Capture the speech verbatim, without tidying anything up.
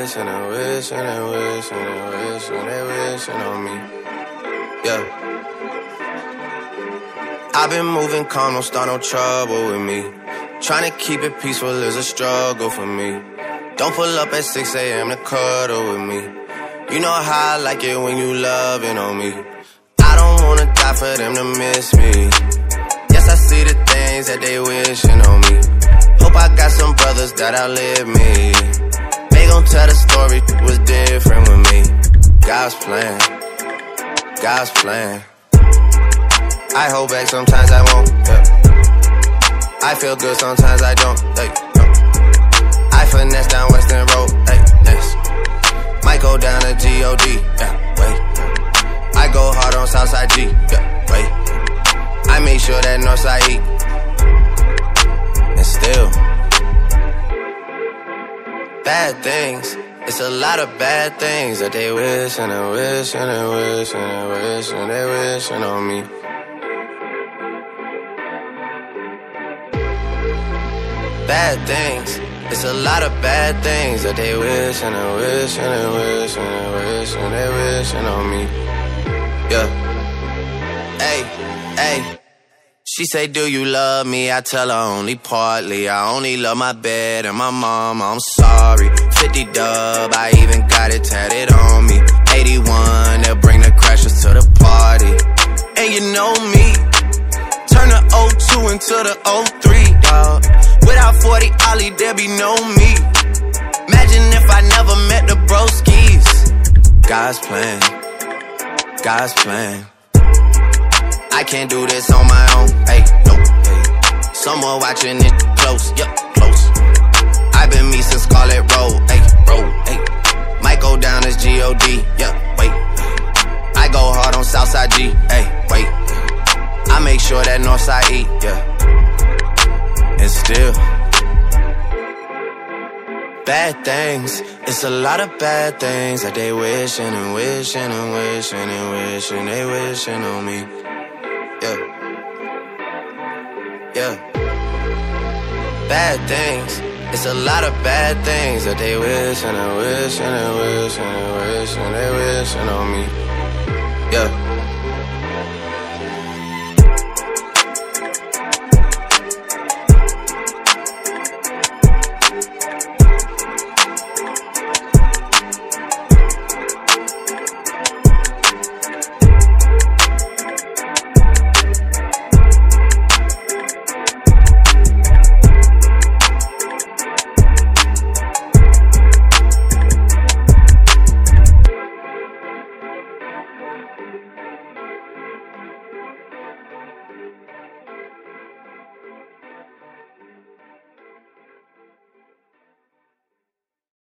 wish and they wish and they wish and they wish and they wishing on me. Yeah. I've been moving calm, don't start no trouble with me. Trying to keep it peaceful is a struggle for me. Don't pull up at six a.m. to cuddle with me. You know how I like it when you loving on me. I don't wanna die for them to miss me. Yes, I see the things that they wishing on me. Hope I got some brothers that outlive me. They gon' tell the story was different with me. God's plan, God's plan. I hold back, sometimes I won't, yeah. I feel good, sometimes I don't, hey, no. I finesse down Western Road, hey, next. Might go down to G O D, yeah, wait. I go hard on Southside G, yeah, wait. I make sure that Northside eat. And still, bad things. It's a lot of bad things that they wish and they wish and they wish and they wish and they wishing on me. Bad things. It's a lot of bad things that they wish and they wish and they wish and they wish and they wishing on me. Yeah. Hey, hey. She say, do you love me? I tell her only partly. I only love my bed and my mama, I'm sorry. fifty dub, I even got it tatted on me. eighty-one, they'll bring the crashers to the party. And you know me, turn the oh two into the oh three, dawg. Without forty Ollie, there be no me. Imagine if I never met the broskies. God's plan, God's plan. I can't do this on my own, hey, nope, hey. Someone watching it close, yup, close. I've been me since Scarlet Road, hey, road, hey. Might go down as G O D, yeah, wait. I go hard on Southside G, hey, wait. I make sure that Northside eat, yeah. And still, bad things. It's a lot of bad things that they wishing and wishing and wishing and wishing they wishing on me. Yeah, yeah. Bad things. It's a lot of bad things that they wish and they wish and they wish and they wish and they wishing on me. Yeah.